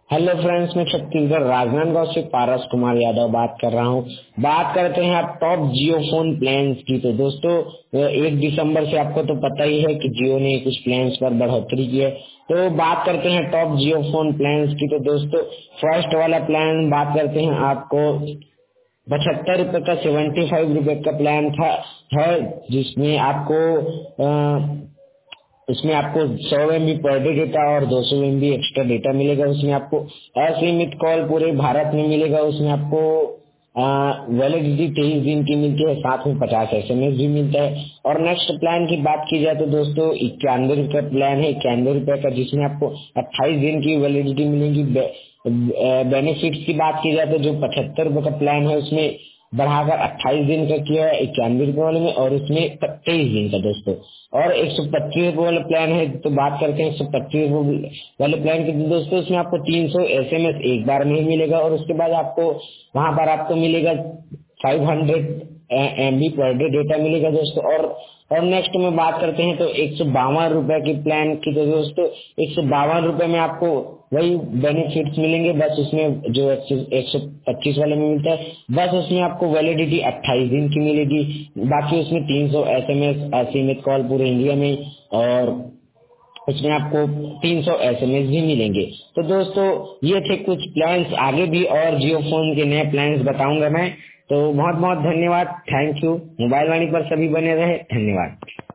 Hello friends, मैं छत्तीसगढ़ राजनांदगांव से पारस कुमार यादव बात कर रहा हूँ। बात करते हैं आप टॉप जियो फोन प्लान्स की। तो दोस्तों 1 दिसंबर से आपको तो पता ही है कि जियो ने कुछ प्लान्स पर बढ़ोतरी की है। तो बात करते हैं टॉप जियो फोन प्लान्स की। तो दोस्तों फर्स्ट वाला प्लान बात करते हैं आपको 75 रुपए का 75 रुपए का प्लान था है, जिसमें आपको उसमें आपको 100 MB पर डे डेटा और 200 MB एक्स्ट्रा डेटा मिलेगा। उसमें आपको असीमित कॉल पूरे भारत में मिलेगा। उसमें आपको वैलिडिटी 23 दिन की मिलती है, साथ में 50 SMS भी मिलता है। और नेक्स्ट प्लान की बात की जाए तो दोस्तों 91 रुपए प्लान है, 91 रुपए का, जिसमें आपको 28 दिन की वैलिडिटी मिलेगी। बेनिफिट्स की बात की जाए तो जो 75 रुपए का प्लान है उसमें बढ़ाकर 28 दिन का किया है 91 रुपए वाले में, और उसमें 23 दिन का दोस्तों। और 125 रुपए वाला प्लान है, तो बात करते हैं 125 वाले प्लान की। दोस्तों उसमें आपको 300 SMS एक बार में ही मिलेगा, और उसके बाद आपको वहां पर आपको मिलेगा 500 MB पर डे डेटा मिलेगा दोस्तों। और नेक्स्ट में बात करते हैं तो 152 रुपए की प्लान की। तो दोस्तों 152 रुपए में आपको वही बेनिफिट्स मिलेंगे, बस उसमें जो 125 वाले में मिलता है, बस उसमें आपको वैलिडिटी 28 दिन की मिलेगी। बाकी उसमें 300 SMS असीमित कॉल पूरे इंडिया में, और उसमें आपको 300 SMS भी मिलेंगे। तो दोस्तों ये थे कुछ प्लान्स, आगे भी और जियो फोन के नए प्लान्स बताऊंगा मैं। तो बहुत बहुत धन्यवाद, थैंक यू। मोबाइल वाणी पर सभी बने रहे, धन्यवाद।